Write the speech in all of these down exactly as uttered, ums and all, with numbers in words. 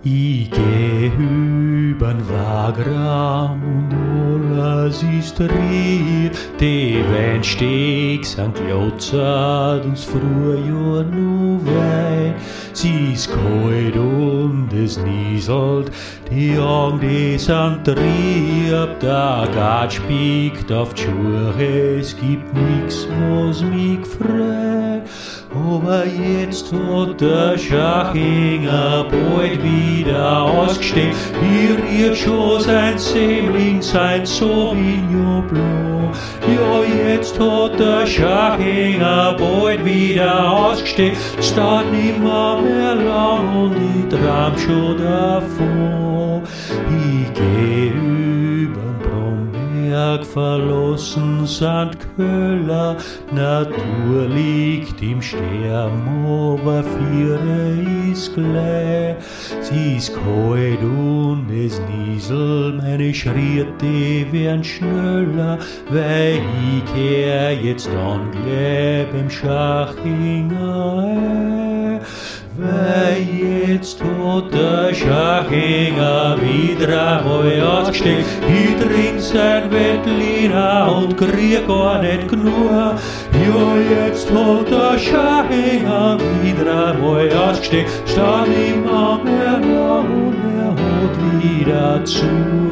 Ich geh übern Wagram und alles ist rie. Die Wein steig, Sankt Lotzert uns Frühjahr nu weit. Sie ist kalt und es nieselt, die Augen, die sind trieb. Der Gat spiegt auf die Schuhe, es gibt nix, was mich freut. Aber jetzt hat der Schachinger bald wieder ausgesteckt. Ich riech schon sein Sämling, sein Sauvignon Blanc. Ja, jetzt hat der Schachinger bald wieder ausgesteckt. Es dauert nimmer mehr lang und ich träum schon davon. Ich geh übern Bromberg, verlassen Sankt Köller. Natur liegt im Sterben, aber Viere ist gleich. Sie ist kalt und es nieselt, meine Schritte werden schneller, weil ich kehr jetzt an gleich beim Schachinger ein. Weil jetzt hat der Schachinger wieder einmal ausgesteckt. Ich trink sein Veltliner und krieg gar nicht genug. Ja, jetzt hat der Schachinger wieder einmal ausgesteckt. Stand immer mehr lang und er hat wieder zu.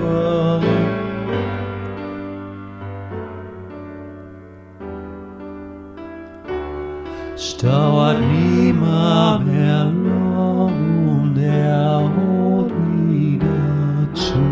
Es dauert nimmer mehr lang und er hat wieder zu.